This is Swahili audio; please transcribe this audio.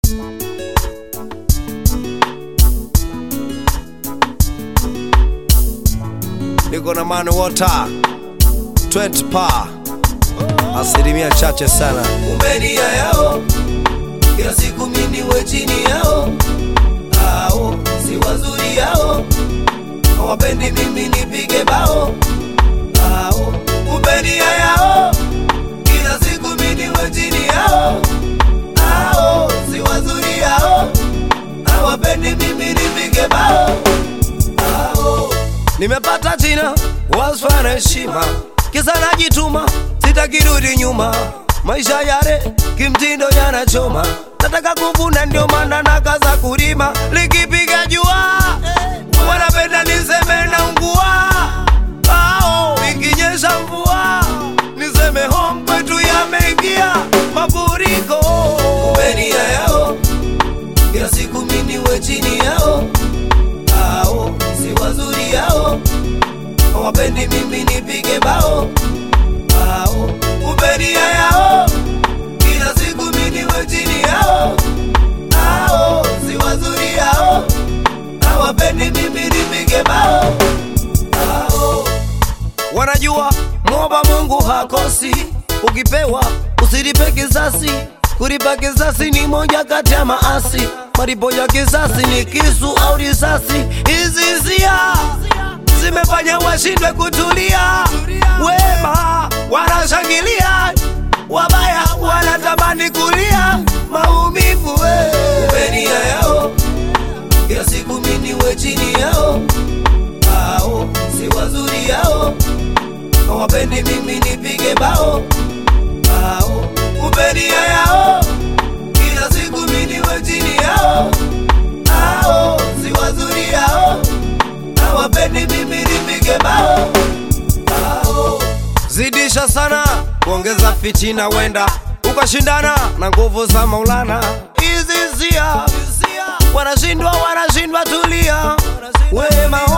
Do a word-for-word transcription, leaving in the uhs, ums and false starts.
Niko na Man Water twenty pa asilimia chache sana. Umbenia yao kila siku mimi we chini yao, hao si wazuri yao, hawapendi mimi nipige bao. Hao umbenia yao kila siku mimi we chini yao, hao si wazuri yao, hawapendi mimi nipige bao. Hao nimepata jina wasfana heshima, kisa najituma sitakirudi nyuma. Maisha yale kimtindo yanachoma, nataka kuvuna ndio maana nakaza kulima. Likipiga jua wanapenda niseme na ungua, ao ikinyesha mvua niseme home kwetu yameingia mafuriko. umbenia yao kila siku mimi we chini yao, hao si wazuri yao, hawapendi mimi nipige bao. Hao umbenia yao kila siku mimi we chini yao, hao si wazuri yao, hawapendi mimi nipige bao. Hao wanajua muomba Mungu hakosi, ukipewa usilipe kisasi. Kulipa kisasi ni moja kati ya maasi, malipo ya kisasi ni kisu au risasi. Hizi hisia zimefanya washindwe kutulia, wema wanashangilia, wabaya wanatamani kulia maumivu. umbenia yao kila siku mimi we chini yao, hao si wazuri yao, hawapendi mimi nipige bao. Hao umbenia yao kila siku mimi we chini yao, hao si wazuri yao, hawapendi mimi nipige bao. Hao zidisha sana kuongeza fitina, wenda ukashindana na nguvu za Maulana. Hizi hisia wanashindwa wanashindwa tulia, wema